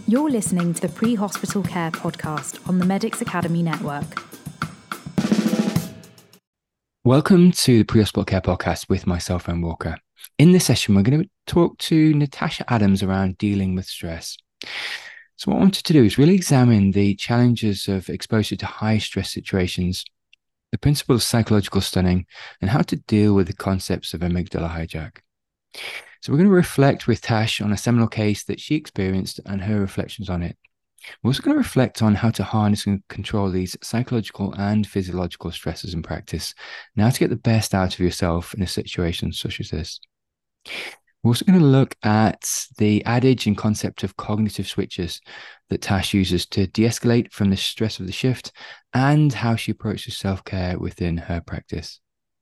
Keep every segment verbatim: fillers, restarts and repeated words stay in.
You're listening to the Pre-Hospital Care podcast on the Medics Academy Network. Welcome to the Pre-Hospital Care podcast with myself, Owen Walker. In this session, we're going to talk to Natasha Adams around dealing with stress. So what I wanted to do is really examine the challenges of exposure to high stress situations, the principles of psychological stunning, and how to deal with the concepts of amygdala hijack. So we're going to reflect with Tash on a seminal case that she experienced and her reflections on it. We're also going to reflect on how to harness and control these psychological and physiological stresses in practice, and how to get the best out of yourself in a situation such as this. We're also going to look at the adage and concept of cognitive switches that Tash uses to de-escalate from the stress of the shift and how she approaches self-care within her practice.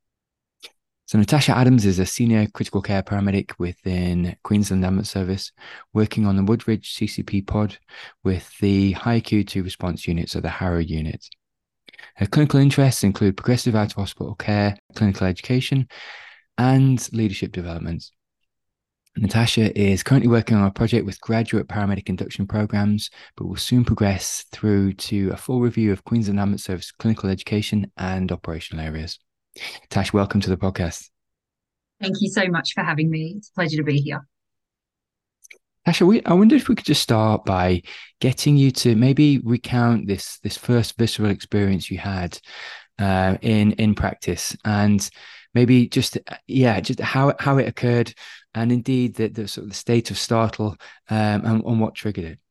So Natasha Adams is a senior critical care paramedic within Queensland Ambulance Service, working on the Woodridge C C P pod with the high acuity response unit, so the HARO unit. Her clinical interests include progressive out-of-hospital care, clinical education, and leadership development. Natasha is currently working on a project with graduate paramedic induction programs, but will soon progress through to a full review of Queensland Ambulance Service clinical education and operational areas. Tash, welcome to the podcast. Thank you so much for having me. It's a pleasure to be here. Tash, I wonder if we could just start by getting you to maybe recount this this first visceral experience you had uh, in in practice, and maybe just yeah, just how how it occurred, and indeed the, the sort of the state of startle um, and, and what triggered it.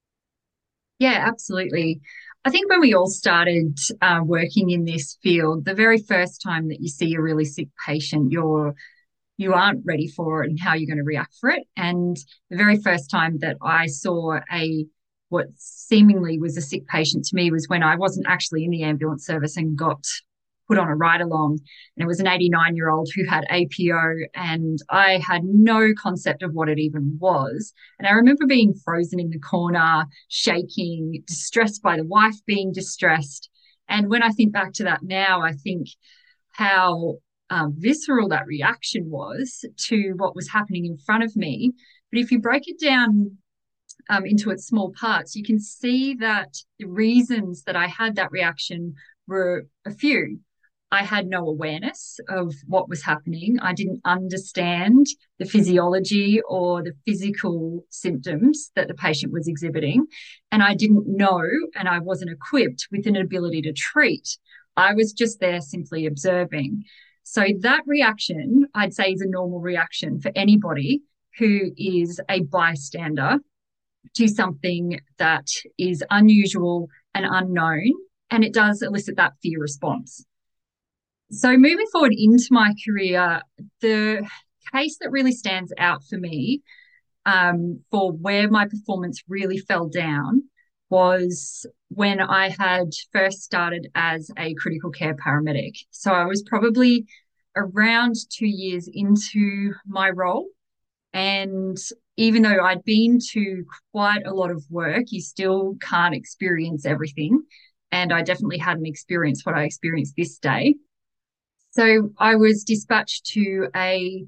Yeah, absolutely. I think when we all started uh, working in this field, the very first time that you see a really sick patient, you're you aren't ready for it and how you're going to react for it. And the very first time that I saw a what seemingly was a sick patient to me was when I wasn't actually in the ambulance service and got put on a ride along. And it was an eighty-nine-year-old who had A P O, and I had no concept of what it even was. And I remember being frozen in the corner, shaking, distressed by the wife being distressed. And when I think back to that now, I think how um, visceral that reaction was to what was happening in front of me. But if you break it down um, into its small parts, you can see that the reasons that I had that reaction were a few. I had no awareness of what was happening. I didn't understand the physiology or the physical symptoms that the patient was exhibiting. And I didn't know, and I wasn't equipped with an ability to treat. I was just there simply observing. So that reaction, I'd say, is a normal reaction for anybody who is a bystander to something that is unusual and unknown, and it does elicit that fear response. So moving forward into my career, the case that really stands out for me um, for where my performance really fell down was when I had first started as a critical care paramedic. So I was probably around two years into my role. And even though I'd been to quite a lot of work, you still can't experience everything. And I definitely hadn't experienced what I experienced this day. So I was dispatched to a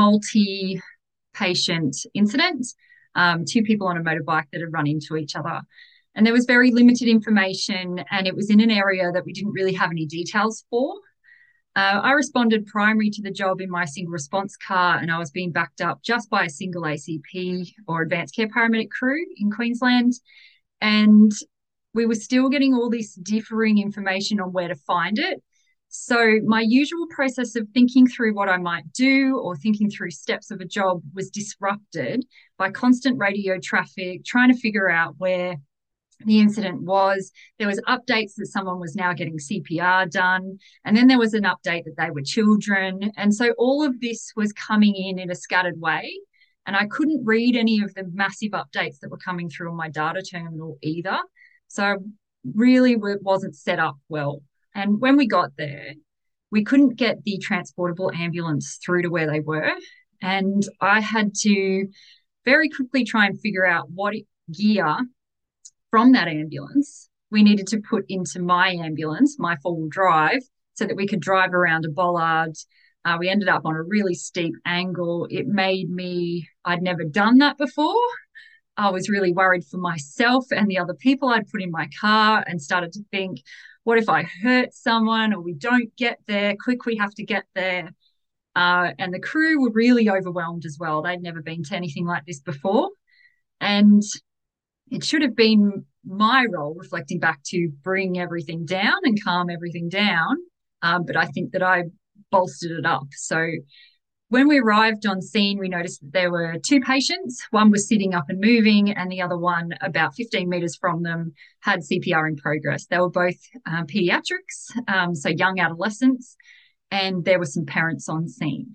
multi-patient incident, um, two people on a motorbike that had run into each other. And there was very limited information, and it was in an area that we didn't really have any details for. Uh, I responded primary to the job in my single response car, and I was being backed up just by a single A C P or advanced care paramedic crew in Queensland. And we were still getting all this differing information on where to find it. So my usual process of thinking through what I might do or thinking through steps of a job was disrupted by constant radio traffic, trying to figure out where the incident was. There was updates that someone was now getting C P R done, and then there was an update that they were children. And so all of this was coming in in a scattered way, and I couldn't read any of the massive updates that were coming through on my data terminal either. So I really wasn't set up well. And when we got there, we couldn't get the transportable ambulance through to where they were. And I had to very quickly try and figure out what gear from that ambulance we needed to put into my ambulance, my four-wheel drive, so that we could drive around a bollard. Uh, we ended up on a really steep angle. It made me, I'd never done that before. I was really worried for myself and the other people I'd put in my car, and started to think, what if I hurt someone or we don't get there? Quick, we have to get there. Uh, and the crew were really overwhelmed as well. They'd never been to anything like this before. And it should have been my role, reflecting back, to bring everything down and calm everything down. Um, but I think that I bolstered it up. So when we arrived on scene, we noticed that there were two patients. One was sitting up and moving, and the other one, about fifteen metres from them, had C P R in progress. They were both um, paediatrics, um, so young adolescents, and there were some parents on scene.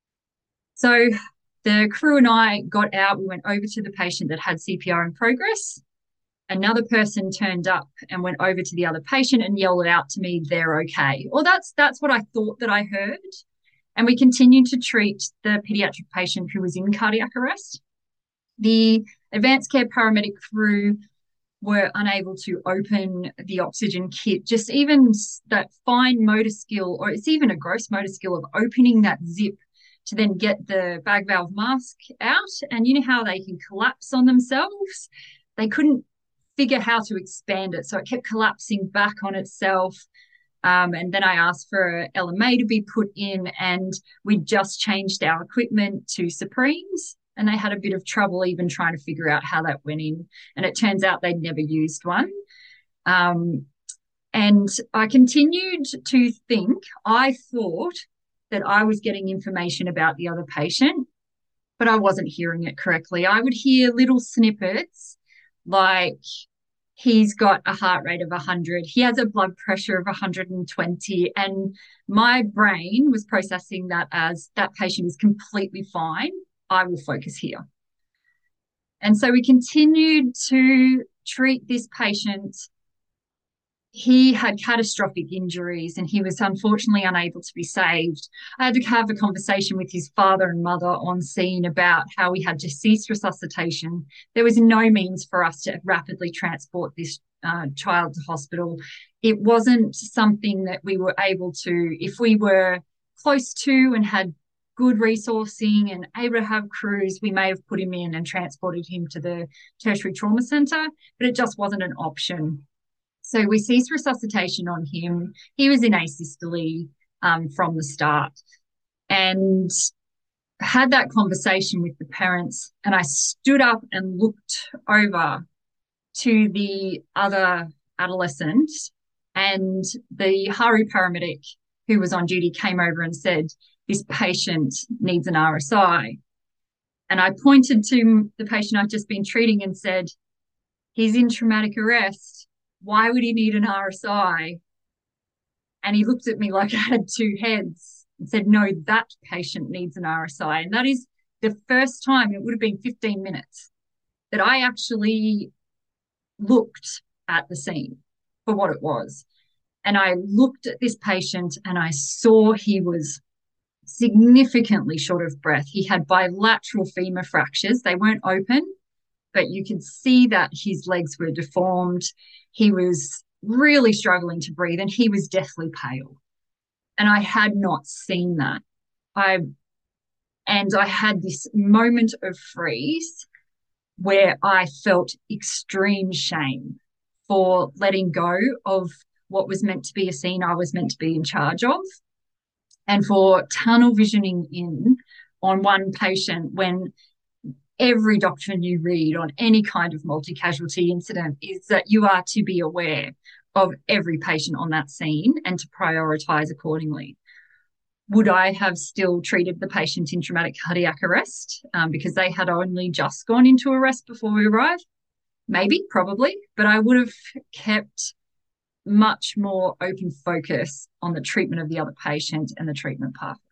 So the crew and I got out. We went over to the patient that had C P R in progress. Another person turned up and went over to the other patient and yelled out to me, "They're okay." Well, that's that's what I thought that I heard. And we continued to treat the pediatric patient who was in cardiac arrest. The advanced care paramedic crew were unable to open the oxygen kit. Just even that fine motor skill, or it's even a gross motor skill, of opening that zip to then get the bag valve mask out. And you know how they can collapse on themselves? They couldn't figure how to expand it, so it kept collapsing back on itself. Um, and then I asked for a L M A to be put in, and we just changed our equipment to Supremes, and they had a bit of trouble even trying to figure out how that went in. And it turns out they'd never used one. Um, and I continued to think, I thought that I was getting information about the other patient, but I wasn't hearing it correctly. I would hear little snippets like, he's got a heart rate of one hundred. He has a blood pressure of one hundred twenty. And my brain was processing that as, that patient is completely fine. I will focus here. And so we continued to treat this patient. He had catastrophic injuries and he was unfortunately unable to be saved. I had to have a conversation with his father and mother on scene about how we had to cease resuscitation. There was no means for us to rapidly transport this uh, child to hospital. It wasn't something that we were able to, if we were close to and had good resourcing and able to have crews, we may have put him in and transported him to the tertiary trauma centre, but it just wasn't an option. So we ceased resuscitation on him. He was in asystole um, from the start, and had that conversation with the parents. And I stood up and looked over to the other adolescent, and the H A R U paramedic who was on duty came over and said, "This patient needs an R S I." And I pointed to the patient I'd just been treating and said, "He's in traumatic arrest. Why would he need an R S I?" And he looked at me like I had two heads and said, "No, that patient needs an R S I." And that is the first time, it would have been fifteen minutes, that I actually looked at the scene for what it was. And I looked at this patient and I saw he was significantly short of breath. He had bilateral femur fractures. They weren't open, but you could see that his legs were deformed. He was really struggling to breathe and he was deathly pale. And I had not seen that. I and I had this moment of freeze where I felt extreme shame for letting go of what was meant to be a scene I was meant to be in charge of, and for tunnel visioning in on one patient when every doctrine you read on any kind of multi-casualty incident is that you are to be aware of every patient on that scene and to prioritise accordingly. Would I have still treated the patient in traumatic cardiac arrest um, because they had only just gone into arrest before we arrived? Maybe, probably, but I would have kept much more open focus on the treatment of the other patient and the treatment pathways.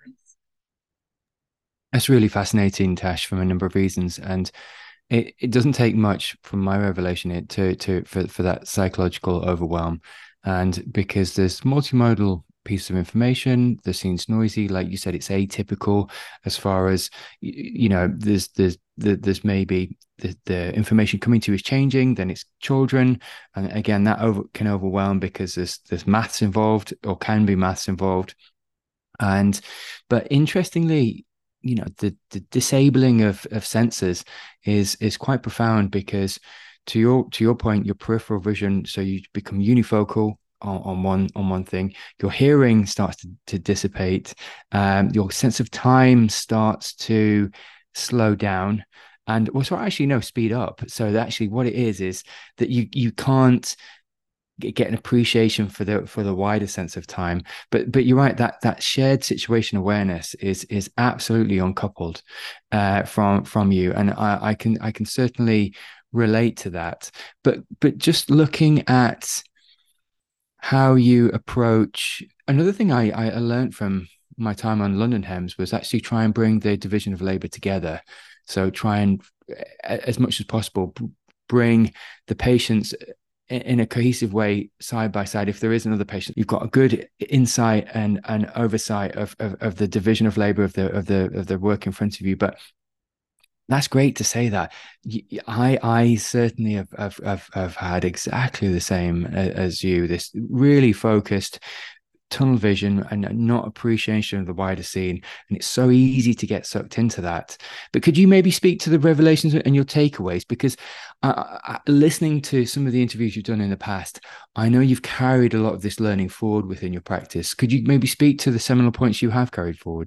That's really fascinating, Tash, from a number of reasons. And it, it doesn't take much from my revelation it to to for, for that psychological overwhelm. And because there's multimodal piece of information, the scene's noisy, like you said, it's atypical as far as, you know, there's there's there's maybe the, the information coming to you is changing, then it's children. And again, that over, can overwhelm because there's there's maths involved, or can be maths involved. And but interestingly, you know, the, the disabling of, of senses is is quite profound, because to your to your point, your peripheral vision, so you become unifocal on, on one on one thing. Your hearing starts to, to dissipate. Um, your sense of time starts to slow down, and also actually no speed up. So that actually what it is is that you you can't get an appreciation for the for the wider sense of time. But but you're right, that that shared situation awareness is is absolutely uncoupled uh, from from you, and I, I can I can certainly relate to that. But but just looking at how you approach, another thing I I learned from my time on London H E M S was actually try and bring the division of labor together. So try and, as much as possible, bring the patients in a cohesive way, side by side. If there is another patient, you've got a good insight and and oversight of, of of the division of labor of the of the of the work in front of you. But that's great to say that. I I certainly have have have, have had exactly the same as you. This really focused tunnel vision and not appreciation of the wider scene, and it's so easy to get sucked into that. But could you maybe speak to the revelations and your takeaways? Because uh, listening to some of the interviews you've done in the past, I know you've carried a lot of this learning forward within your practice. Could you maybe speak to the seminal points you have carried forward?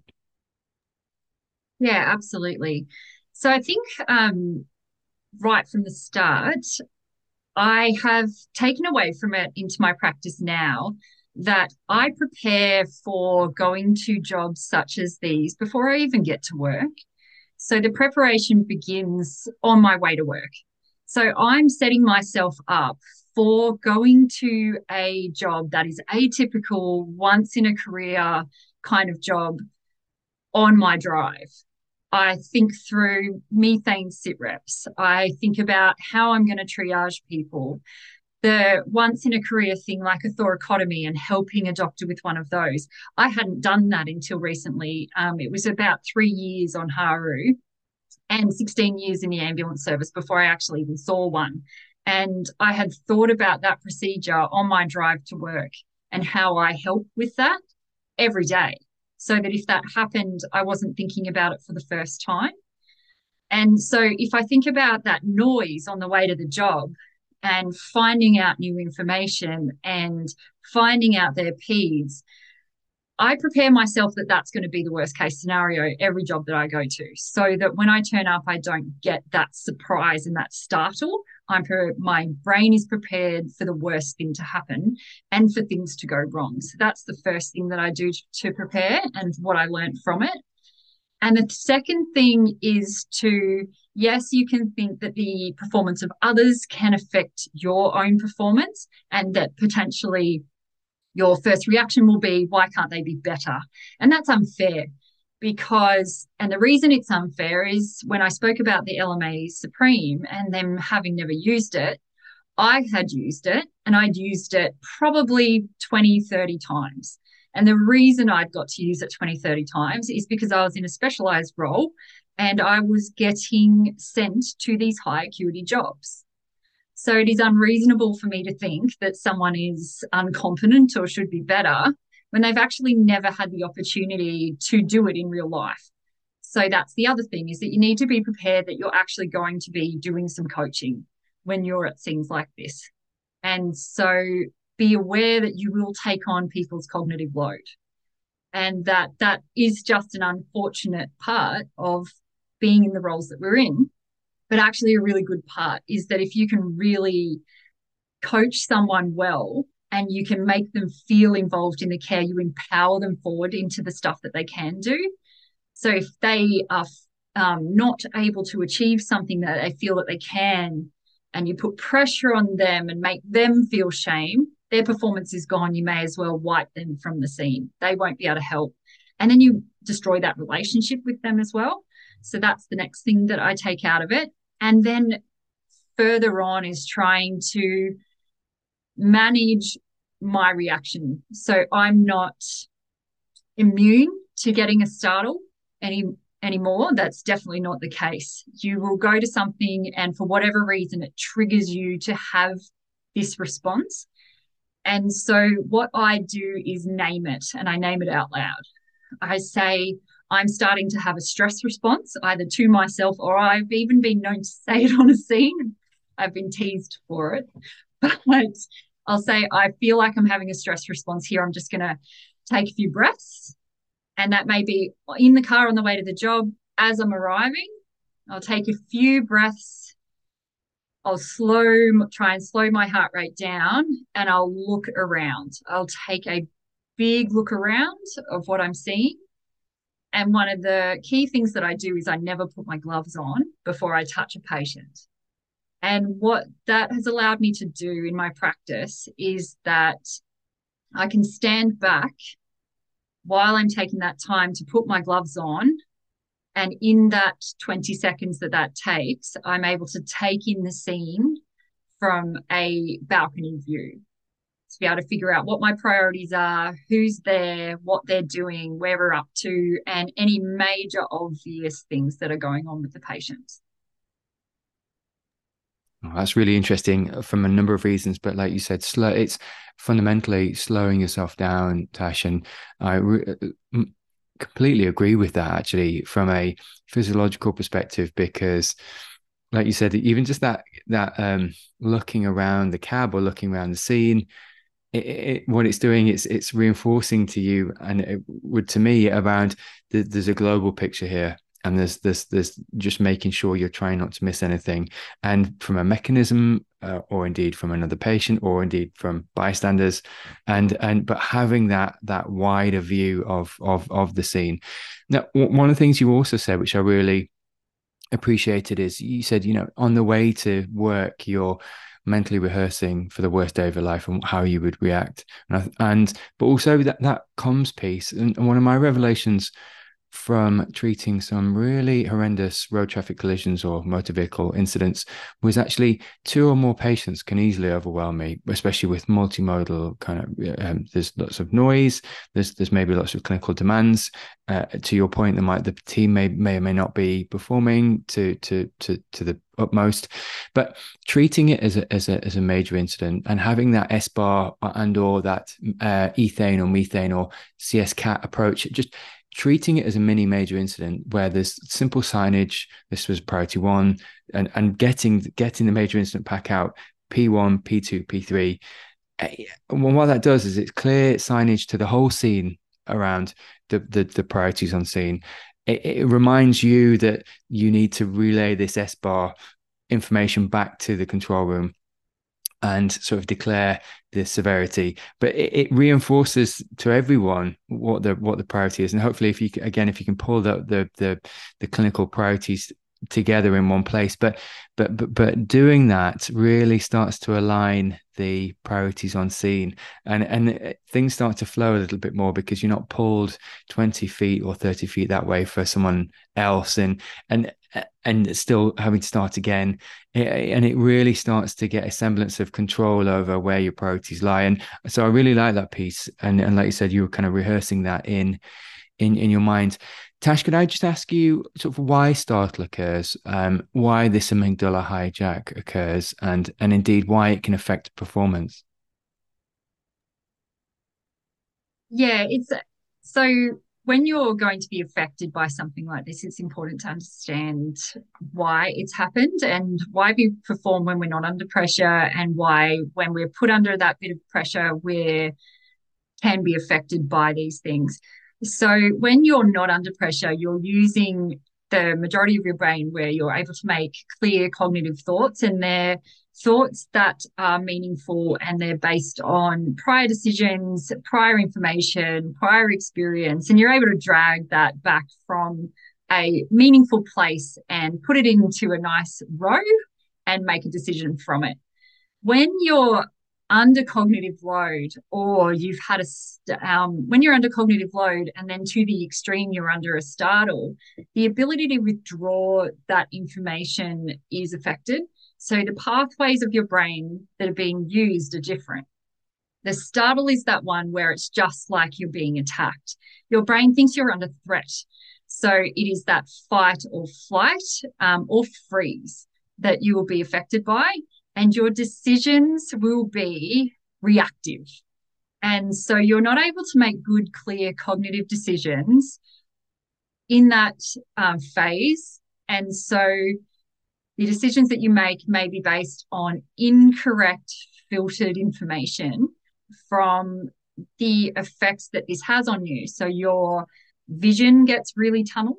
Yeah, absolutely. So I think um, right from the start, I have taken away from it into my practice now that I prepare for going to jobs such as these before I even get to work. So the preparation begins on my way to work. So I'm setting myself up for going to a job that is atypical, once in a career kind of job on my drive. I think through methane sit reps. I think about how I'm going to triage people. The once in a career thing like a thoracotomy and helping a doctor with one of those. I hadn't done that until recently. Um, it was about three years on Haru and sixteen years in the ambulance service before I actually even saw one. And I had thought about that procedure on my drive to work and how I help with that every day, so that if that happened, I wasn't thinking about it for the first time. And so if I think about that noise on the way to the job and finding out new information and finding out their peds, I prepare myself that that's going to be the worst case scenario every job that I go to, so that when I turn up, I don't get that surprise and that startle. I'm per- my brain is prepared for the worst thing to happen and for things to go wrong. So that's the first thing that I do to prepare and what I learned from it. And the second thing is to, yes, you can think that the performance of others can affect your own performance, and that potentially your first reaction will be, why can't they be better? And that's unfair, because, and the reason it's unfair is when I spoke about the L M A Supreme and them having never used it, I had used it and I'd used it probably twenty, thirty times. And the reason I'd got to use it twenty, thirty times is because I was in a specialized role and I was getting sent to these high acuity jobs. So it is unreasonable for me to think that someone is incompetent or should be better when they've actually never had the opportunity to do it in real life. So that's the other thing, is that you need to be prepared that you're actually going to be doing some coaching when you're at things like this. And so be aware that you will take on people's cognitive load, and that that is just an unfortunate part of being in the roles that we're in. But actually a really good part is that if you can really coach someone well and you can make them feel involved in the care, you empower them forward into the stuff that they can do. So if they are um, not able to achieve something that they feel that they can, and you put pressure on them and make them feel shame, their performance is gone. You may as well wipe them from the scene. They won't be able to help. And then you destroy that relationship with them as well. So that's the next thing that I take out of it. And then further on is trying to manage my reaction. So I'm not immune to getting a startle any anymore. That's definitely not the case. You will go to something and for whatever reason, it triggers you to have this response. And so what I do is name it, and I name it out loud. I say, I'm starting to have a stress response, either to myself, or I've even been known to say it on a scene. I've been teased for it. But I'll say, I feel like I'm having a stress response here. I'm just going to take a few breaths. And that may be in the car on the way to the job. As I'm arriving, I'll take a few breaths. I'll slow, try and slow my heart rate down, and I'll look around. I'll take a big look around of what I'm seeing. And one of the key things that I do is I never put my gloves on before I touch a patient. And what that has allowed me to do in my practice is that I can stand back while I'm taking that time to put my gloves on. And in that twenty seconds that that takes, I'm able to take in the scene from a balcony view to be able to figure out what my priorities are, who's there, what they're doing, where we're up to, and any major obvious things that are going on with the patient. Oh, that's really interesting from a number of reasons, but like you said, slow. It's fundamentally slowing yourself down, Tash, and I re- completely agree with that. Actually, from a physiological perspective, because, like you said, even just that that um, looking around the cab or looking around the scene, it, it, what it's doing, it's it's reinforcing to you, and it would to me around the, there's a global picture here. And there's this, there's just making sure you're trying not to miss anything. And from a mechanism, uh, or indeed from another patient, or indeed from bystanders, and and but having that that wider view of of of the scene. Now, one of the things you also said, which I really appreciated, is you said, you know, on the way to work, you're mentally rehearsing for the worst day of your life and how you would react. And I, and but also that that comms piece. And, and one of my revelations from treating some really horrendous road traffic collisions or motor vehicle incidents was actually two or more patients can easily overwhelm me, especially with multimodal kind of, um, there's lots of noise, there's there's maybe lots of clinical demands. Uh, to your point, there might the team may may or may not be performing to to to to the utmost, but treating it as a as a as a major incident and having that S bar and or that uh, ethane or methane or C S C A T approach, just treating it as a mini major incident where there's simple signage, this was priority one, and, and getting getting the major incident pack out, P one, P two, P three. And what that does is it's clear signage to the whole scene around the, the, the priorities on scene. It, it reminds you that you need to relay this S bar information back to the control room and sort of declare the severity, but it, it reinforces to everyone what the what the priority is. And hopefully, if you again, if you can pull the the the, the clinical priorities together in one place, but but but but doing that really starts to align the priorities on scene, and and things start to flow a little bit more because you're not pulled twenty feet or thirty feet that way for someone else, and and and still having to start again. And it really starts to get a semblance of control over where your priorities lie. And so I really like that piece. And, and like you said, you were kind of rehearsing that in, in, in your mind. Tash, could I just ask you sort of why startle occurs, um, why this amygdala hijack occurs, and, and indeed why it can affect performance? Yeah, it's so when you're going to be affected by something like this, it's important to understand why it's happened and why we perform when we're not under pressure, and why when we're put under that bit of pressure, we can be affected by these things. So when you're not under pressure, you're using the majority of your brain where you're able to make clear cognitive thoughts, and they're thoughts that are meaningful, and they're based on prior decisions, prior information, prior experience, and you're able to drag that back from a meaningful place and put it into a nice row and make a decision from it. When you're under cognitive load, or you've had a um, when you're under cognitive load and then to the extreme you're under a startle, the ability to withdraw that information is affected. So the pathways of your brain that are being used are different. The startle is that one where it's just like you're being attacked. Your brain thinks you're under threat. So it is that fight or flight, um, or freeze that you will be affected by, and your decisions will be reactive. And so you're not able to make good, clear cognitive decisions in that um, phase. And so the decisions that you make may be based on incorrect filtered information from the effects that this has on you. So your vision gets really tunneled,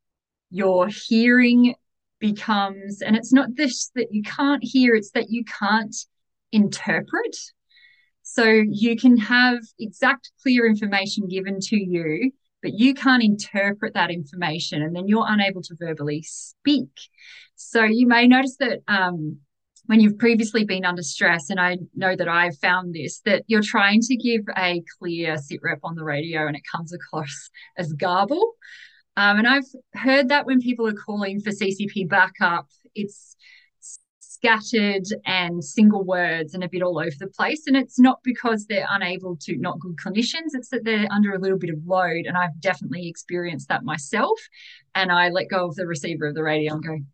your hearing becomes, and it's not this that you can't hear, it's that you can't interpret. So you can have exact, clear information given to you, but you can't interpret that information, and then you're unable to verbally speak. So you may notice that um, when you've previously been under stress, and I know that I've found this, that you're trying to give a clear sit rep on the radio and it comes across as garble. Um, and I've heard that when people are calling for C C P backup, it's scattered and single words and a bit all over the place. And it's not because they're unable to, not good clinicians, it's that they're under a little bit of load. And I've definitely experienced that myself. And I let go of the receiver of the radio and go,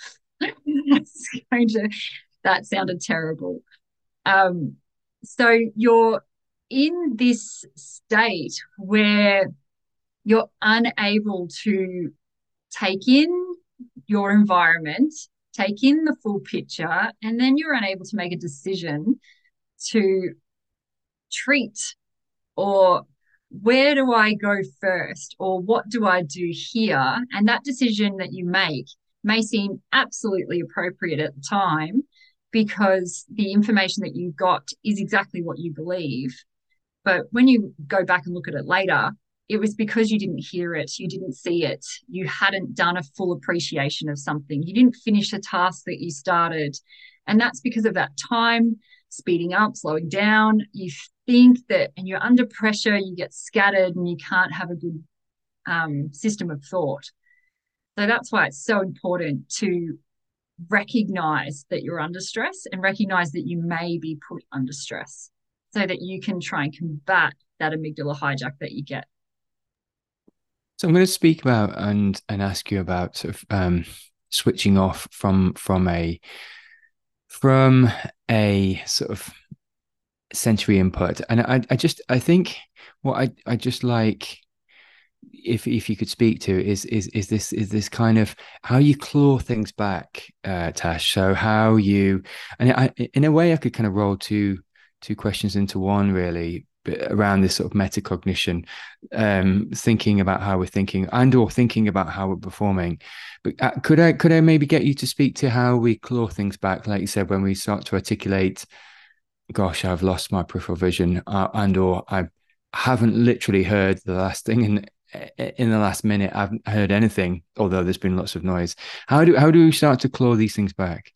that's going to, that sounded terrible. Um, so you're in this state where you're unable to take in your environment, take in the full picture, and then you're unable to make a decision to treat, or where do I go first, or what do I do here? And that decision that you make may seem absolutely appropriate at the time because the information that you got is exactly what you believe. But when you go back and look at it later, it was because you didn't hear it, you didn't see it, you hadn't done a full appreciation of something, you didn't finish a task that you started. And that's because of that time speeding up, slowing down. You think that, and you're under pressure, you get scattered and you can't have a good um, system of thought. So that's why it's so important to recognize that you're under stress and recognize that you may be put under stress so that you can try and combat that amygdala hijack that you get. So I'm going to speak about and and ask you about sort of um, switching off from from a from a sort of sensory input, and I I just I think what I I just like if if you could speak to is is is this is this kind of how you claw things back, uh, Tash. So how you, and I in a way I could kind of roll two two questions into one really, around this sort of metacognition, um, thinking about how we're thinking and or thinking about how we're performing. But uh, could I could I maybe get you to speak to how we claw things back, like you said, when we start to articulate, gosh, I've lost my peripheral vision, uh, and or I haven't literally heard the last thing in in the last minute. I haven't heard anything, although there's been lots of noise. How do how do we start to claw these things back?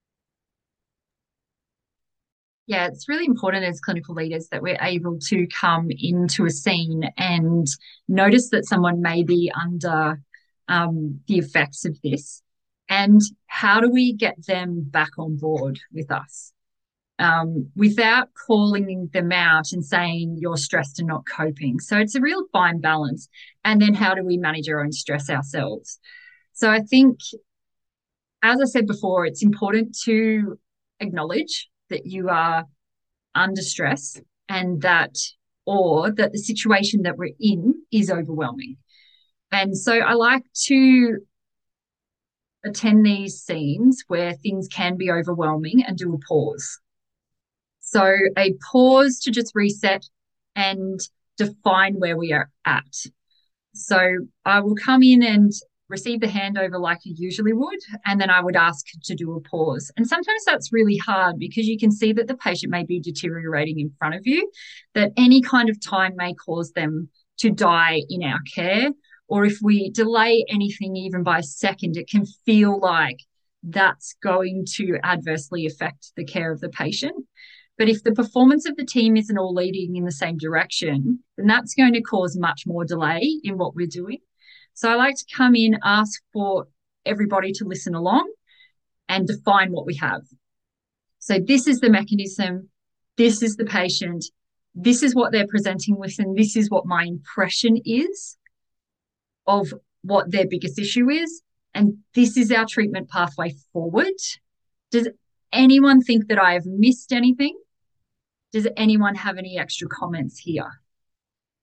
Yeah, it's really important as clinical leaders that we're able to come into a scene and notice that someone may be under um, the effects of this. And how do we get them back on board with us um, without calling them out and saying you're stressed and not coping? So it's a real fine balance. And then how do we manage our own stress ourselves? So I think, as I said before, it's important to acknowledge that you are under stress and that, or that the situation that we're in is overwhelming. And so I like to attend these scenes where things can be overwhelming and do a pause. So a pause to just reset and define where we are at. So I will come in and receive the handover like you usually would, and then I would ask to do a pause. And sometimes that's really hard because you can see that the patient may be deteriorating in front of you, that any kind of time may cause them to die in our care. Or if we delay anything even by a second, it can feel like that's going to adversely affect the care of the patient. But if the performance of the team isn't all leading in the same direction, then that's going to cause much more delay in what we're doing. So I like to come in, ask for everybody to listen along and define what we have. So this is the mechanism, this is the patient, this is what they're presenting with, and this is what my impression is of what their biggest issue is, and this is our treatment pathway forward. Does anyone think that I have missed anything? Does anyone have any extra comments here?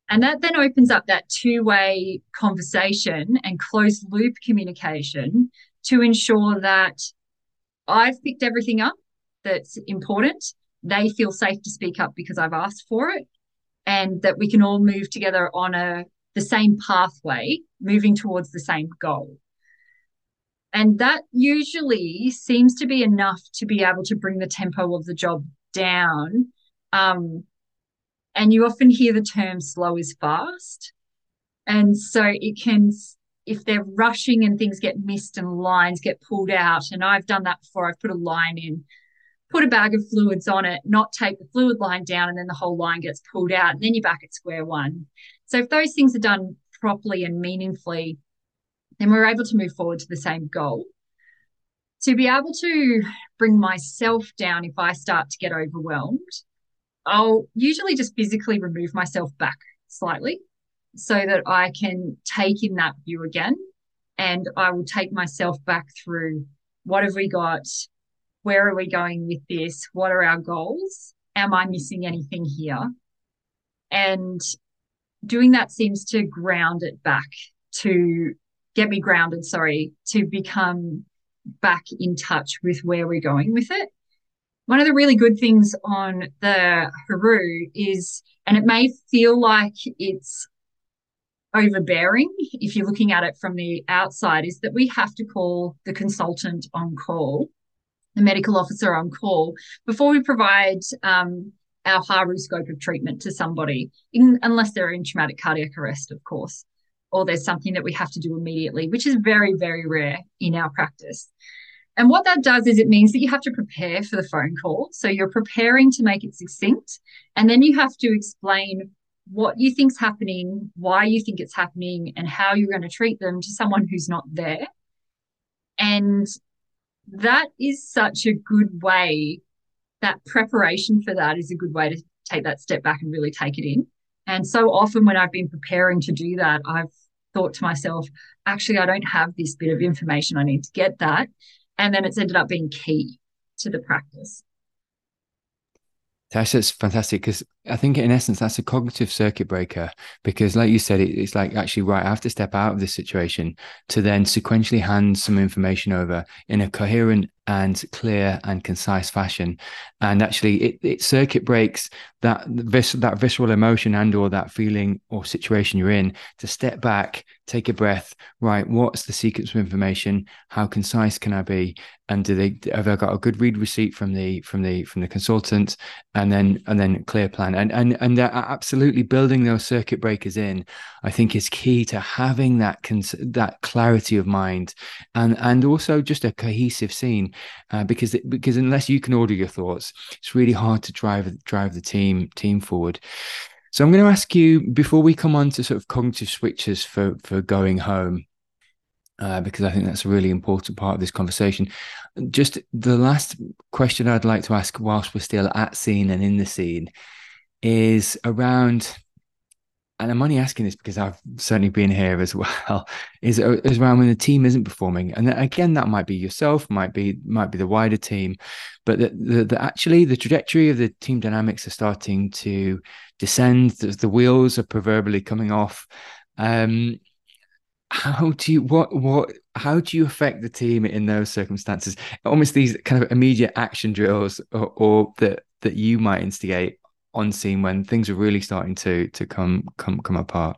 And that then opens up that two-way conversation and closed loop communication to ensure that I've picked everything up that's important. They feel safe to speak up because I've asked for it, and that we can all move together on a the same pathway, moving towards the same goal. And that usually seems to be enough to be able to bring the tempo of the job down. Um, and you often hear the term slow is fast. And so it can, if they're rushing and things get missed and lines get pulled out, and I've done that before, I've put a line in, put a bag of fluids on it, not take the fluid line down, and then the whole line gets pulled out, and then you're back at square one. So if those things are done properly and meaningfully, then we're able to move forward to the same goal. To be able to bring myself down if I start to get overwhelmed, I'll usually just physically remove myself back slightly so that I can take in that view again, and I will take myself back through what have we got, where are we going with this? What are our goals? Am I missing anything here? And doing that seems to ground it back, to get me grounded, sorry, to become back in touch with where we're going with it. One of the really good things on the Haru is, and it may feel like it's overbearing if you're looking at it from the outside, is that we have to call the consultant on call, the medical officer on call, before we provide um, our Haru scope of treatment to somebody, in, unless they're in traumatic cardiac arrest, of course, or there's something that we have to do immediately, which is very, very rare in our practice. And what that does is it means that you have to prepare for the phone call. So you're preparing to make it succinct, and then you have to explain what you think's happening, why you think it's happening, and how you're going to treat them to someone who's not there. And that is such a good way, that preparation for that is a good way to take that step back and really take it in. And so often when I've been preparing to do that, I've thought to myself, actually, I don't have this bit of information. I need to get that. And then it's ended up being key to the practice. Tash, that's fantastic, because I think in essence that's a cognitive circuit breaker, because like you said, it, it's like, actually, right, I have to step out of this situation to then sequentially hand some information over in a coherent and clear and concise fashion. And actually it, it circuit breaks that vis- that visceral emotion and or that feeling or situation you're in, to step back, take a breath, right, what's the sequence of information, how concise can I be, and do they have I got a good read receipt from the from the from the consultant, and then and then clear plan. And and and absolutely building those circuit breakers in, I think, is key to having that cons- that clarity of mind, and and also just a cohesive scene. Uh, because because unless you can order your thoughts, it's really hard to drive drive the team team forward. So I'm going to ask you, before we come on to sort of cognitive switches for for going home, uh, because I think that's a really important part of this conversation. Just the last question I'd like to ask, whilst we're still at scene and in the scene, is around, and I'm only asking this because I've certainly been here as well, is, is around when the team isn't performing. And again, that might be yourself, might be might be the wider team, but the, the, the actually the trajectory of the team dynamics are starting to descend. The, the wheels are proverbially coming off. Um, how do you what what how do you affect the team in those circumstances? Almost these kind of immediate action drills, or, or that that you might instigate on scene when things are really starting to to come come come apart.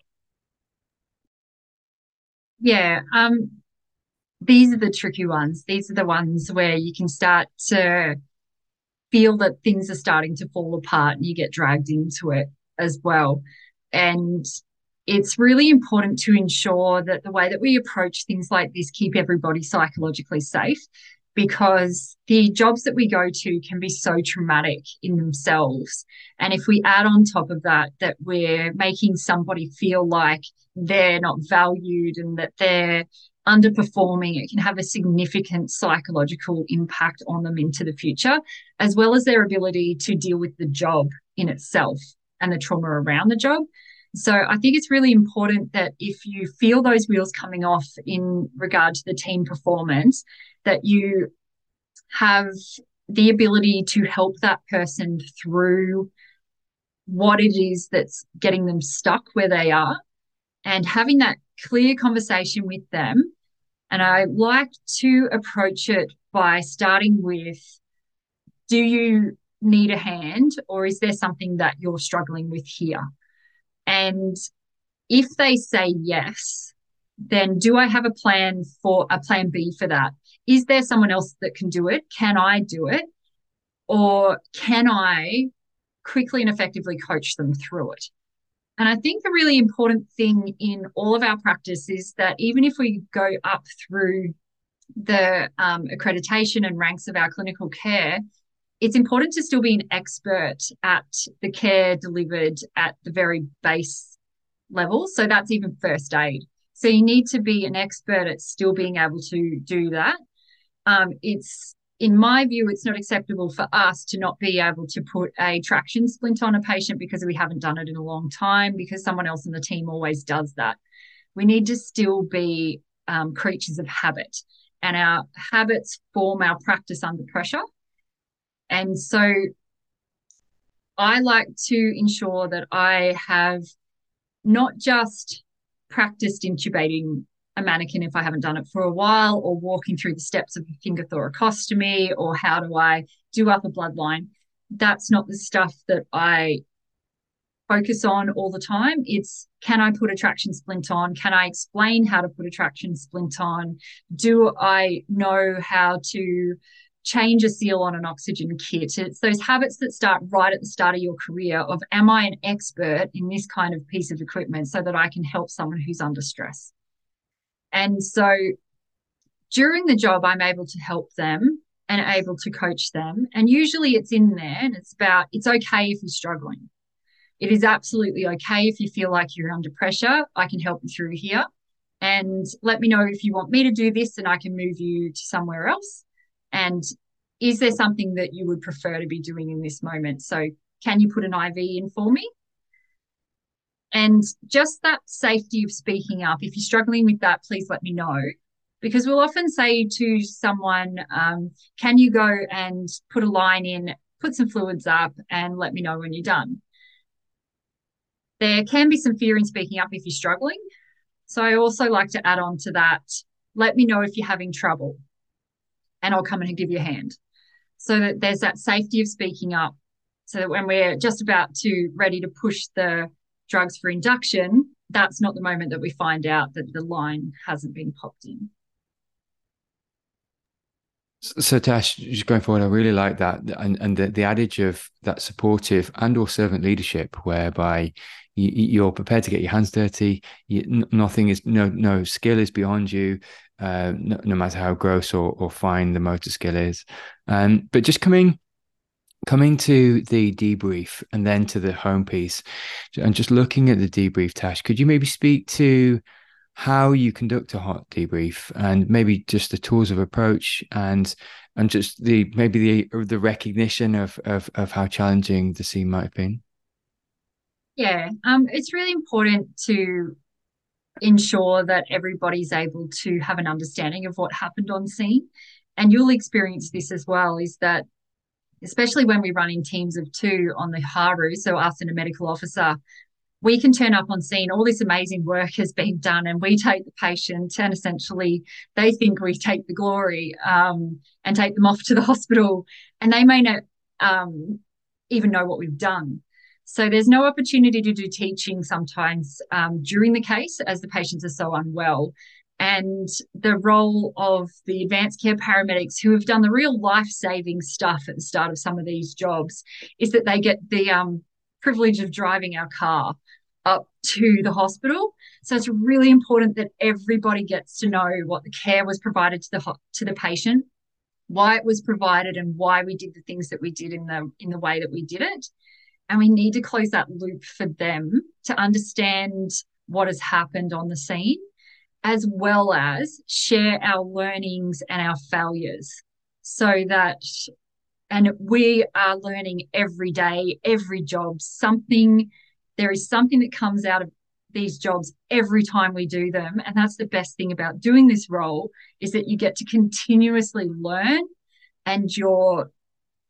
Yeah, um, these are the tricky ones. These are the ones where you can start to feel that things are starting to fall apart, and you get dragged into it as well. And it's really important to ensure that the way that we approach things like this keep everybody psychologically safe, because the jobs that we go to can be so traumatic in themselves. And if we add on top of that, that we're making somebody feel like they're not valued and that they're underperforming, it can have a significant psychological impact on them into the future, as well as their ability to deal with the job in itself and the trauma around the job. So I think it's really important that if you feel those wheels coming off in regard to the team performance, that you have the ability to help that person through what it is that's getting them stuck where they are, and having that clear conversation with them. And I like to approach it by starting with, do you need a hand, or is there something that you're struggling with here? And if they say yes, then do I have a plan for a plan B for that? Is there someone else that can do it? Can I do it? Or can I quickly and effectively coach them through it? And I think a really important thing in all of our practice is that even if we go up through the um, accreditation and ranks of our clinical care, it's important to still be an expert at the care delivered at the very base level. So that's even first aid. So you need to be an expert at still being able to do that. Um, it's, in my view, it's not acceptable for us to not be able to put a traction splint on a patient because we haven't done it in a long time, because someone else in the team always does that. We need to still be um, creatures of habit, and our habits form our practice under pressure. And so I like to ensure that I have not just practiced intubating a mannequin if I haven't done it for a while, or walking through the steps of a finger thoracostomy, or how do I do upper bloodline. That's not the stuff that I focus on all the time. It's, can I put a traction splint on? Can I explain how to put a traction splint on? Do I know how to change a seal on an oxygen kit? It's those habits that start right at the start of your career of, am I an expert in this kind of piece of equipment so that I can help someone who's under stress? And so during the job, I'm able to help them and able to coach them. And usually it's in there, and it's about, it's okay if you're struggling. It is absolutely okay if you feel like you're under pressure. I can help you through here. And let me know if you want me to do this, and I can move you to somewhere else. And is there something that you would prefer to be doing in this moment? So can you put an I V in for me? And just that safety of speaking up. If you're struggling with that, please let me know. Because we'll often say to someone, um, can you go and put a line in, put some fluids up, and let me know when you're done? There can be some fear in speaking up if you're struggling. So I also like to add on to that, let me know if you're having trouble, and I'll come in and give you a hand. So that there's that safety of speaking up, so that when we're just about to ready to push the drugs for induction, that's not the moment that we find out that the line hasn't been popped in. So Tash, just going forward, I really like that, and and the, the adage of that supportive and or servant leadership, whereby you, you're prepared to get your hands dirty. You, nothing is no no skill is beyond you, uh, no, no matter how gross or or fine the motor skill is. Um, but just coming coming to the debrief and then to the home piece, and just looking at the debrief, Tash, could you maybe speak to how you conduct a hot debrief, and maybe just the tools of approach, and and just the maybe the the recognition of of of how challenging the scene might have been? Yeah, um, it's really important to ensure that everybody's able to have an understanding of what happened on scene. And you'll experience this as well, is that especially when we run in teams of two on the H A R U, so us and a medical officer, we can turn up on scene, all this amazing work has been done, and we take the patient, and essentially they think we take the glory, um, and take them off to the hospital, and they may not um, even know what we've done. So there's no opportunity to do teaching sometimes um, during the case, as the patients are so unwell. And the role of the advanced care paramedics, who have done the real life-saving stuff at the start of some of these jobs, is that they get the um, privilege of driving our car up to the hospital. So it's really important that everybody gets to know what the care was provided to the to the patient, why it was provided, and why we did the things that we did in the in the way that we did it. And we need to close that loop for them to understand what has happened on the scene, as well as share our learnings and our failures, so that, and we are learning every day, every job, something, there is something that comes out of these jobs every time we do them. And that's the best thing about doing this role, is that you get to continuously learn, and you're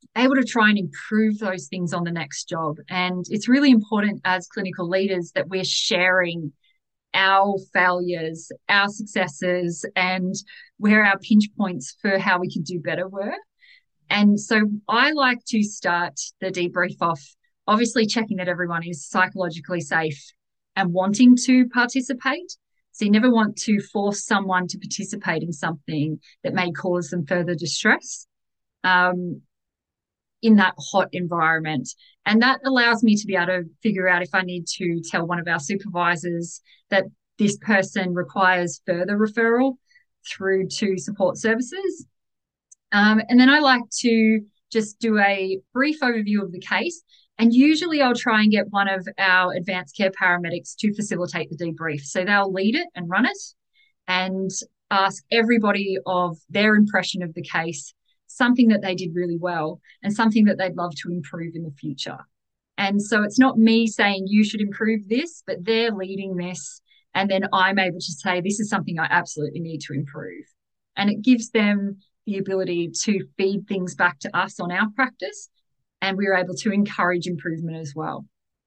able to try and improve those things on the next job. And it's really important as clinical leaders that we're sharing our failures, our successes, and where our pinch points for how we can do better were. And so I like to start the debrief off, obviously checking that everyone is psychologically safe and wanting to participate. So you never want to force someone to participate in something that may cause them further distress um, in that hot environment. And that allows me to be able to figure out if I need to tell one of our supervisors that this person requires further referral through to support services. Um, and then I like to just do a brief overview of the case. And usually I'll try and get one of our advanced care paramedics to facilitate the debrief. So they'll lead it and run it and ask everybody of their impression of the case, something that they did really well and something that they'd love to improve in the future. And so it's not me saying you should improve this, but they're leading this. And then I'm able to say, this is something I absolutely need to improve. And it gives them the ability to feed things back to us on our practice, and we're able to encourage improvement as well.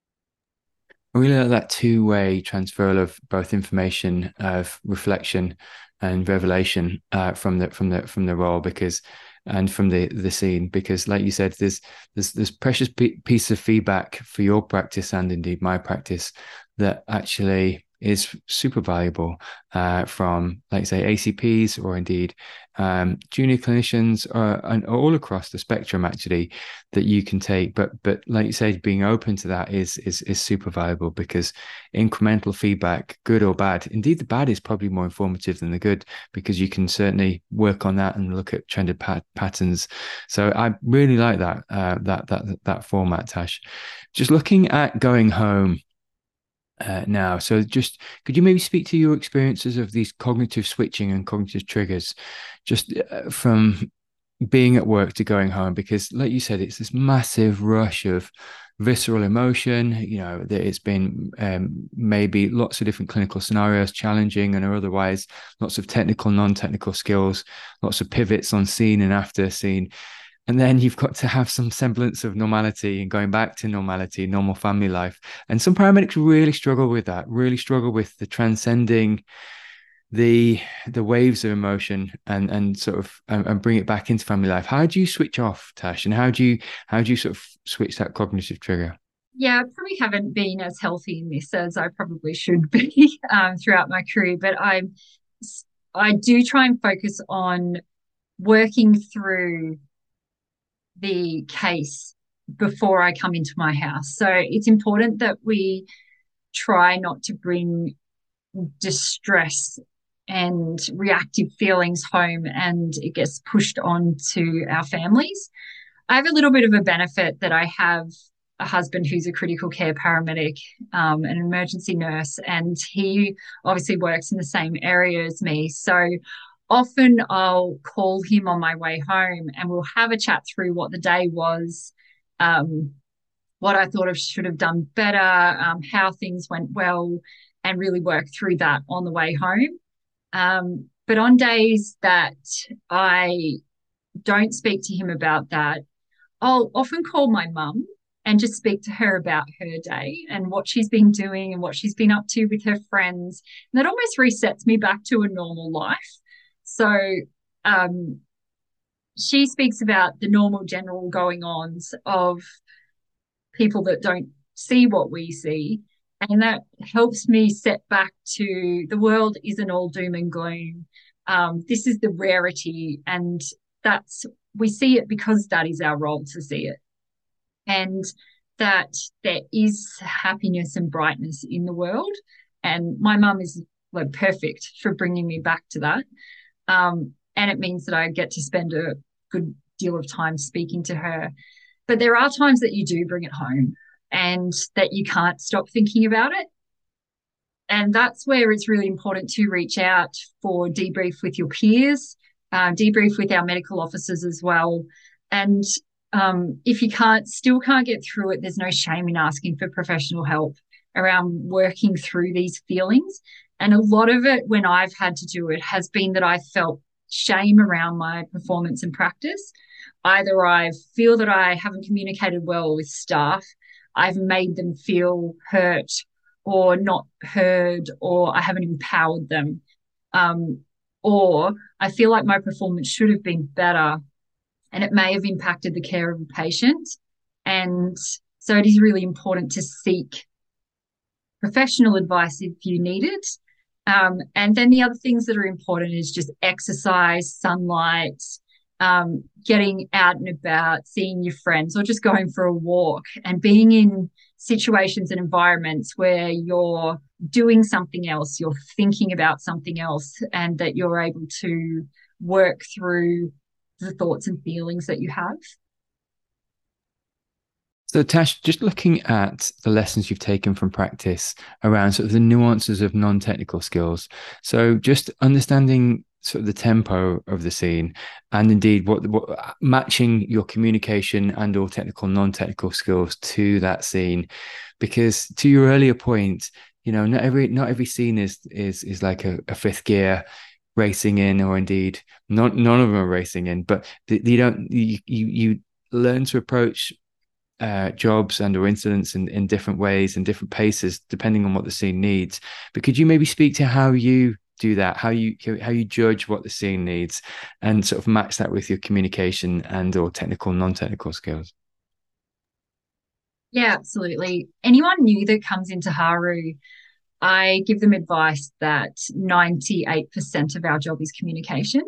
I really like that two-way transfer of both information, of reflection and revelation uh, from the from the from the role, because and from the the scene, because like you said, there's there's this precious piece of feedback for your practice and indeed my practice that actually is super valuable uh, from, like say, A C Ps or indeed um, junior clinicians or, and all across the spectrum actually that you can take. But but like you said, being open to that is is is super valuable, because incremental feedback, good or bad, indeed the bad is probably more informative than the good, because you can certainly work on that and look at trended pat- patterns. So I really like that uh, that that that format, Tash. Just looking at going home Uh, now. So just could you maybe speak to your experiences of these cognitive switching and cognitive triggers, just uh, from being at work to going home? Because like you said, it's this massive rush of visceral emotion, you know, that it's been um, maybe lots of different clinical scenarios, challenging and otherwise, lots of technical, non-technical skills, lots of pivots on scene and after scene. And then you've got to have some semblance of normality and going back to normality, normal family life. And some paramedics really struggle with that, really struggle with the transcending the the waves of emotion and and sort of and, and bring it back into family life. How do you switch off, Tash? And how do you how do you sort of switch that cognitive trigger? Yeah, I probably haven't been as healthy in this as I probably should be um, throughout my career, but I I do try and focus on working through the case before I come into my house. So it's important that we try not to bring distress and reactive feelings home and it gets pushed on to our families. I have a little bit of a benefit that I have a husband who's a critical care paramedic, um, an emergency nurse, and he obviously works in the same area as me. So often I'll call him on my way home and we'll have a chat through what the day was, um, what I thought I should have done better, um, how things went well, and really work through that on the way home. Um, but on days that I don't speak to him about that, I'll often call my mum and just speak to her about her day and what she's been doing and what she's been up to with her friends. And that almost resets me back to a normal life. So um, she speaks about the normal general going-ons of people that don't see what we see. And that helps me set back to the world isn't all doom and gloom. Um, this is the rarity, and that's we see it because that is our role to see it. And that there is happiness and brightness in the world. And my mum is like perfect for bringing me back to that. Um, and it means that I get to spend a good deal of time speaking to her. But there are times that you do bring it home and that you can't stop thinking about it. And that's where it's really important to reach out for debrief with your peers, uh, debrief with our medical officers as well. And um, if you can't, still can't get through it, there's no shame in asking for professional help around working through these feelings. And a lot of it, when I've had to do it, has been that I felt shame around my performance and practice. Either I feel that I haven't communicated well with staff, I've made them feel hurt or not heard, or I haven't empowered them. Um, or I feel like my performance should have been better and it may have impacted the care of a patient. And so it is really important to seek professional advice if you need it. Um, and then the other things that are important is just exercise, sunlight, um, getting out and about, seeing your friends, or just going for a walk and being in situations and environments where you're doing something else, you're thinking about something else, and that you're able to work through the thoughts and feelings that you have. So, Tash, just looking at the lessons you've taken from practice around sort of the nuances of non-technical skills. So, just understanding sort of the tempo of the scene, and indeed what, what matching your communication and or technical, non-technical skills to that scene. Because to your earlier point, you know, not every not every scene is is is like a, a fifth gear racing in, or indeed not none of them are racing in, but you don't you you, you learn to approach Uh, jobs and or incidents in, in different ways and different paces depending on what the scene needs. But could you maybe speak to how you do that, how you how you judge what the scene needs and sort of match that with your communication and or technical, non-technical skills? Yeah, absolutely. Anyone new that comes into Haru, I give them advice that ninety-eight percent of our job is communication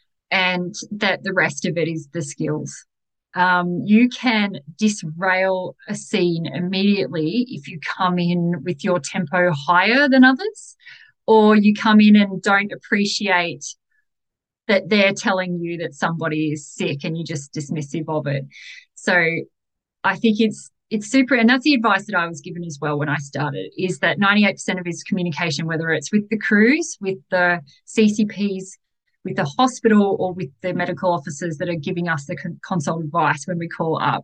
and that the rest of it is the skills. Um, you can disrail a scene immediately if you come in with your tempo higher than others, or you come in and don't appreciate that they're telling you that somebody is sick and you're just dismissive of it. So I think it's it's super, and that's the advice that I was given as well when I started, is that ninety-eight percent of his communication, whether it's with the crews, with the C C Ps, with the hospital, or with the medical officers that are giving us the consult advice when we call up.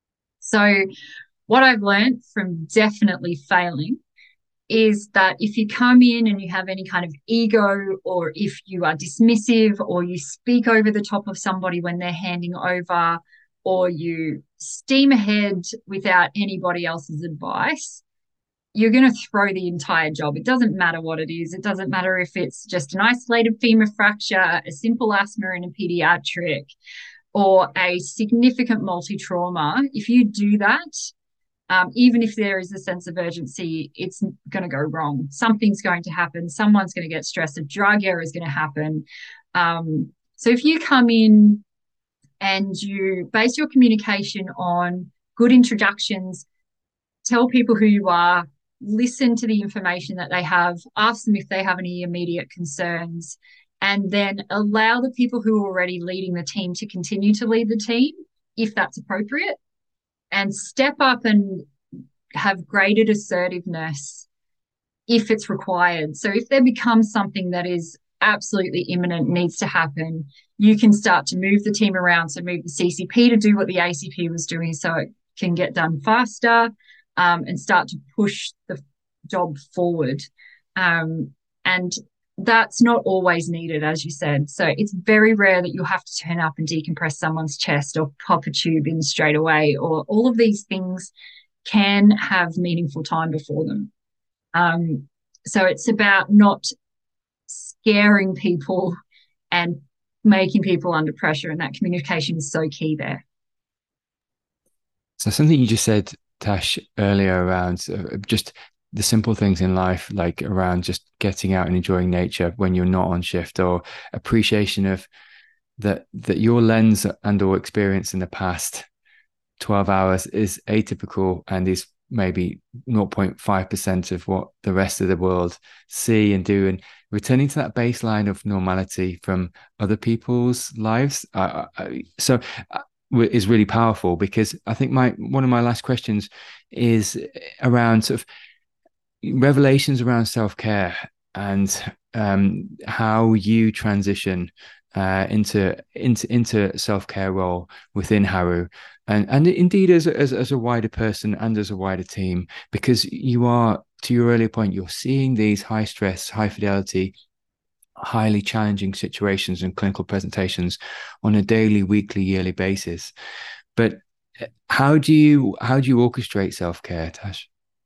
So what I've learned from definitely failing is that if you come in and you have any kind of ego, or if you are dismissive, or you speak over the top of somebody when they're handing over, or you steam ahead without anybody else's advice, you're going to throw the entire job. It doesn't matter what it is. It doesn't matter if it's just an isolated femur fracture, a simple asthma in a pediatric, or a significant multi-trauma. If you do that, um, even if there is a sense of urgency, it's going to go wrong. Something's going to happen. Someone's going to get stressed. A drug error is going to happen. Um, so if you come in and you base your communication on good introductions, tell people who you are, listen to the information that they have, ask them if they have any immediate concerns, and then allow the people who are already leading the team to continue to lead the team if that's appropriate, and step up and have graded assertiveness if it's required. So if there becomes something that is absolutely imminent, needs to happen, you can start to move the team around. So move the C C P to do what the A C P was doing so it can get done faster, um, and start to push the job forward. Um, and that's not always needed, as you said. So it's very rare that you'll have to turn up and decompress someone's chest or pop a tube in straight away, or all of these things can have meaningful time before them. Um, so it's about not scaring people and making people under pressure, and that communication is so key there. So something you just said, Tash, earlier around uh, just the simple things in life, like around just getting out and enjoying nature when you're not on shift, or appreciation of that that your lens and or experience in the past twelve hours is atypical and is maybe zero point five percent of what the rest of the world see and do, and returning to that baseline of normality from other people's lives. Uh, so uh, is really powerful, because I think my one of my last questions is around sort of revelations around self-care and um, how you transition uh, into into into self-care role within Haru, and and indeed as a, as as a wider person and as a wider team, because you are, to your earlier point, you're seeing these high stress, high fidelity, highly challenging situations and clinical presentations on a daily, weekly, yearly basis. But how do you how do you orchestrate self-care, Tash?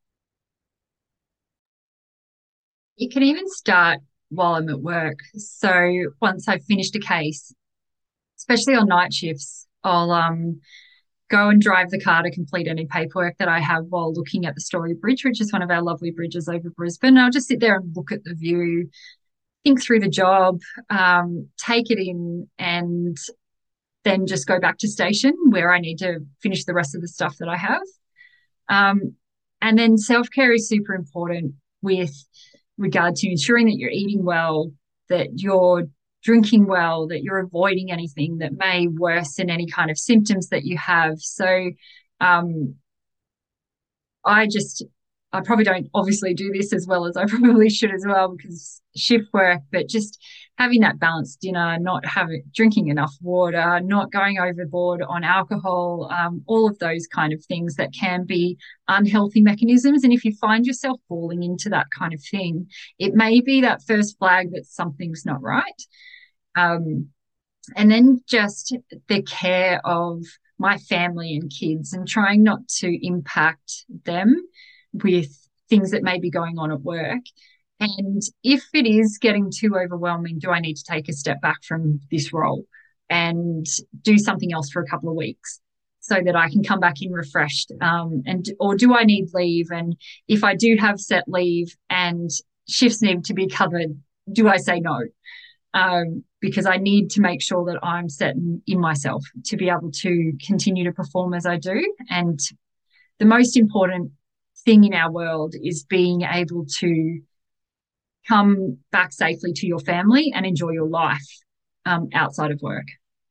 It can even start while I'm at work. So once I've finished a case, especially on night shifts, I'll um go and drive the car to complete any paperwork that I have while looking at the Story Bridge, which is one of our lovely bridges over Brisbane. I'll just sit there and look at the view, think through the job, um, take it in, and then just go back to station where I need to finish the rest of the stuff that I have. Um, and then self-care is super important with regard to ensuring that you're eating well, that you're drinking well, that you're avoiding anything that may worsen any kind of symptoms that you have. So um, I just, I probably don't obviously do this as well as I probably should as well because shift work, but just having that balanced dinner, not having drinking enough water, not going overboard on alcohol, um, all of those kind of things that can be unhealthy mechanisms. And if you find yourself falling into that kind of thing, it may be that first flag that something's not right. Um, and then just the care of my family and kids and trying not to impact them with things that may be going on at work. And if it is getting too overwhelming, do I need to take a step back from this role and do something else for a couple of weeks so that I can come back in refreshed? Um, and or do I need leave? And if I do have set leave and shifts need to be covered, do I say no? Um, because I need to make sure that I'm set in, in myself to be able to continue to perform as I do. And the most important thing in our world is being able to come back safely to your family and enjoy your life um, outside of work.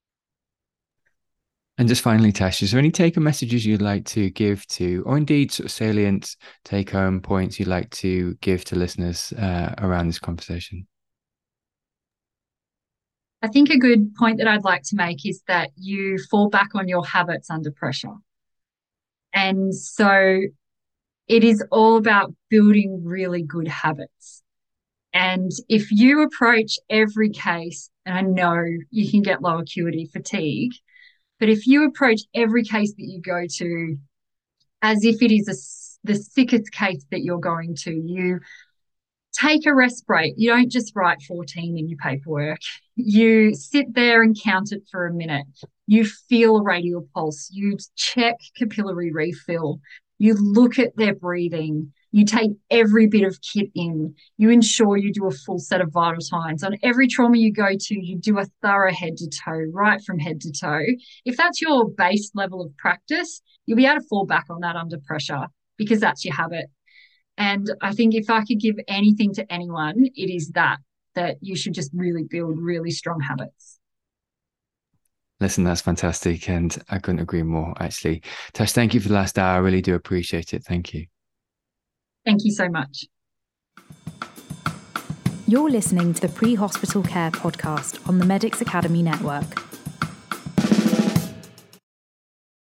And just finally, Tash, is there any take-home messages you'd like to give to, or indeed sort of salient take-home points you'd like to give to listeners uh, around this conversation? I think a good point that I'd like to make is that you fall back on your habits under pressure. And so it is all about building really good habits. And if you approach every case, and I know you can get low acuity fatigue, but if you approach every case that you go to as if it is a, the sickest case that you're going to, you take a rest break. You don't just write fourteen in your paperwork. You sit there and count it for a minute. You feel a radial pulse. You check capillary refill. You look at their breathing. You take every bit of kit in. You ensure you do a full set of vital signs. On every trauma you go to, you do a thorough head to toe, right from head to toe. If that's your base level of practice, you'll be able to fall back on that under pressure because that's your habit. And I think if I could give anything to anyone, it is that, that you should just really build really strong habits. Listen, that's fantastic. And I couldn't agree more, actually. Tash, thank you for the last hour. I really do appreciate it. Thank you. Thank you so much. You're listening to the Pre-Hospital Care podcast on the Medics Academy Network.